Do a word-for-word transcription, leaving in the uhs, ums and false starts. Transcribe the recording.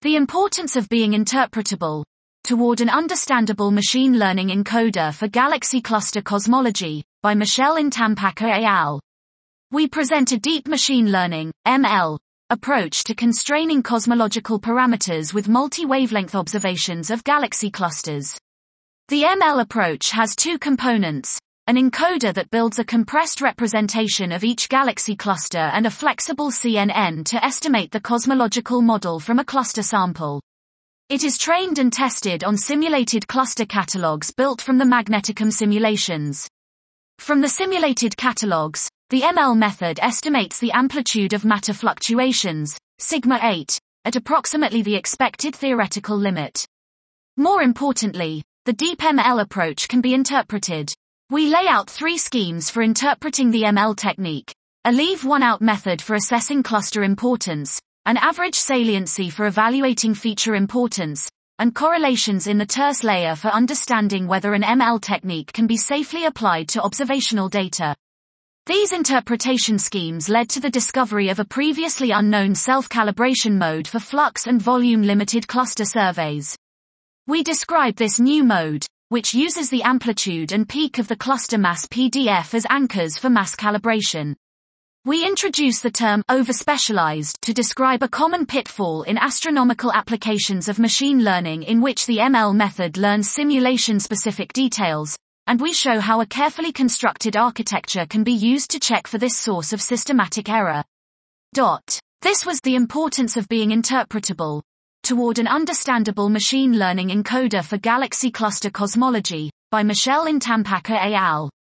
The importance of being interpretable. Toward an understandable machine learning encoder for galaxy cluster cosmology, by Michel Ntampaka et al. We present a deep machine learning, M L, approach to constraining cosmological parameters with multi-wavelength observations of galaxy clusters. The M L approach has two components, an encoder that builds a compressed representation of each galaxy cluster and a flexible C N N to estimate the cosmological model from a cluster sample. It is trained and tested on simulated cluster catalogs built from the Magneticum simulations. From the simulated catalogs, the M L method estimates the amplitude of matter fluctuations, sigma eight, at approximately the expected theoretical limit. More importantly, the deep M L approach can be interpreted. We lay out three schemes for interpreting the M L technique: a leave one out method for assessing cluster importance, an average saliency for evaluating feature importance, and correlations in the terse layer for understanding whether an M L technique can be safely applied to observational data. These interpretation schemes led to the discovery of a previously unknown self-calibration mode for flux and volume-limited cluster surveys. We describe this new mode, which uses the amplitude and peak of the cluster mass P D F as anchors for mass calibration. We introduce the term overspecialized to describe a common pitfall in astronomical applications of machine learning in which the M L method learns simulation-specific details, and we show how a carefully constructed architecture can be used to check for this source of systematic error. Dot. This was the importance of being interpretable. Toward an understandable machine learning encoder for galaxy cluster cosmology, by Michel Ntampaka et al.